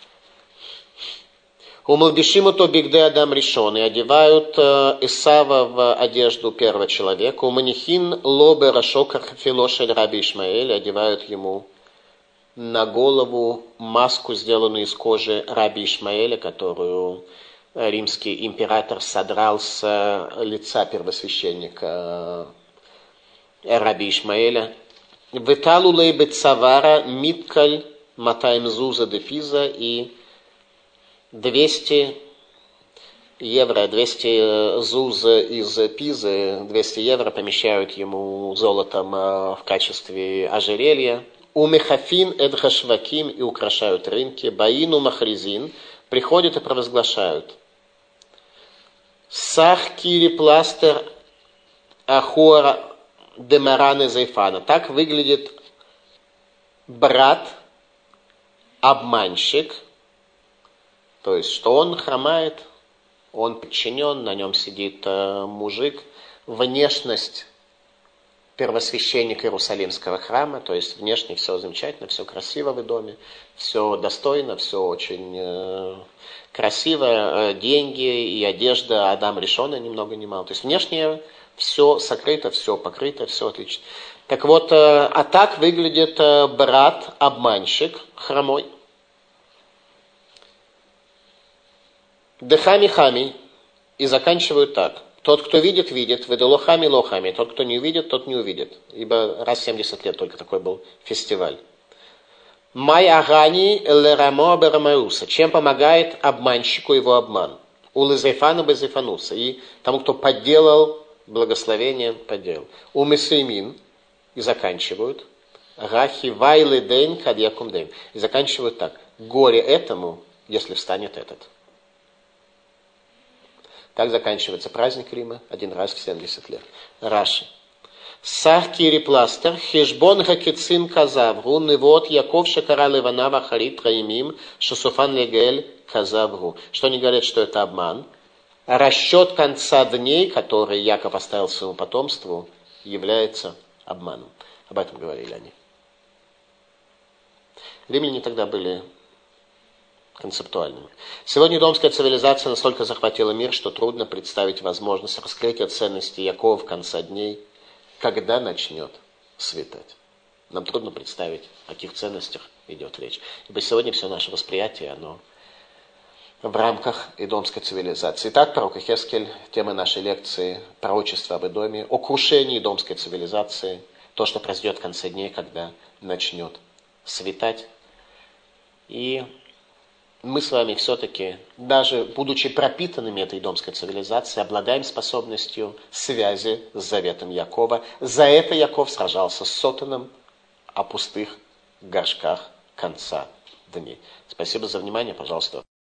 Speaker 1: Умалбишим ото бигде адам ришон, и одевают Исава в одежду первого человека. Уманихин лобе рашока филошель раби Ишмаэль, одевают ему на голову маску, сделанную из кожи раби Ишмаэля, которую римский император содрал с лица первосвященника раби Ишмаэля. Виталу лейбе цавара миткаль матаем зуза де пиза, и двести евро, двести зуз из Пизы, двести евро помещают ему золотом в качестве ожерелья. У мехафин эдхашваким, и украшают рынки. Баину махризин, приходят и провозглашают. Сах кири пластер ахуара демараны зайфана. Так выглядит брат, обманщик, то есть, что он хромает, он подчинен, на нем сидит э, мужик. Внешность первосвященника Иерусалимского храма, то есть внешне все замечательно, все красиво в доме, все достойно, все очень э, красиво, э, деньги и одежда Адам Ришона ни много ни мало. То есть внешне все сокрыто, все покрыто, все отлично. Так вот, э, а так выглядит э, брат-обманщик хромой. Дехами-хами, и заканчивают так. Тот, кто видит, видит. Веделохами-лохами. Тот, кто не увидит, тот не увидит. Ибо раз в семьдесят лет только такой был фестиваль. Май агани лерамо берамауса. Чем помогает обманщику его обман? У лезайфана безайфануса. И тому, кто подделал благословение, подделал. У месеймин. И заканчивают. Рахи вайлы день кадьякум день. И заканчивают так. Горе этому, если встанет этот. Так заканчивается праздник Рима один раз в семьдесят лет. Раши. Сах кири пластер, хешбон хакецин казавру, невод Яков шакара леванава харит раимим, шасуфан легель казавру. Что они говорят, что это обман. Расчет конца дней, который Яков оставил своему потомству, является обманом. Об этом говорили они. Римляне тогда были концептуальными. Сегодня домская цивилизация настолько захватила мир, что трудно представить возможность раскрытия ценности Якова в конце дней, когда начнет светать. Нам трудно представить, о каких ценностях идет речь. Ибо сегодня все наше восприятие, оно в рамках идомской цивилизации. Итак, пророк Ихескель, тема нашей лекции «Пророчество об Идоме», о крушении идомской цивилизации, то, что произойдет в конце дней, когда начнет светать. И мы с вами все-таки, даже будучи пропитанными этой домской цивилизацией, обладаем способностью связи с заветом Якова. За это Яков сражался с Сотаном о пустых горшках конца дней. Спасибо за внимание, пожалуйста.